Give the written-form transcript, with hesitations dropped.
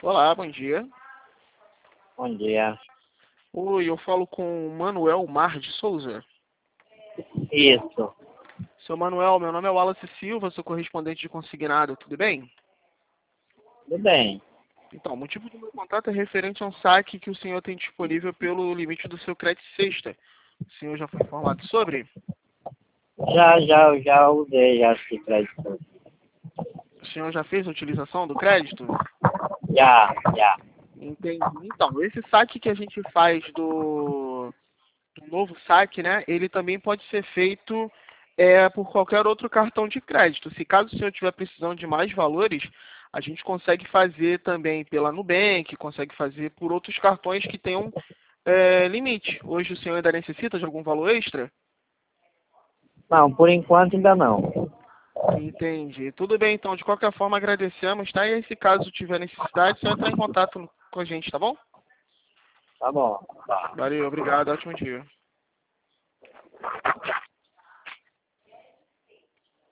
Olá, bom dia. Bom dia. Oi, eu falo com o Manuel Mar de Souza. Isso. Seu Manuel, meu nome é Wallace Silva, sou correspondente de consignado, tudo bem? Tudo bem. Então, o motivo do meu contato é referente a um saque que o senhor tem disponível pelo limite do seu crédito sexta. O senhor já foi informado sobre? Já usei já esse crédito. O senhor já fez a utilização do crédito? Já. Entendi. Então, esse saque que a gente faz do novo saque, né? Ele também pode ser feito por qualquer outro cartão de crédito. Se caso o senhor tiver precisando de mais valores, a gente consegue fazer também pela Nubank, consegue fazer por outros cartões que tenham limite. Hoje o senhor ainda necessita de algum valor extra? Não, por enquanto ainda não. Entendi. Tudo bem, então. De qualquer forma, agradecemos, tá? E se caso tiver necessidade, só entrar em contato com a gente, tá bom? Tá bom. Tá. Valeu, obrigado. Ótimo dia.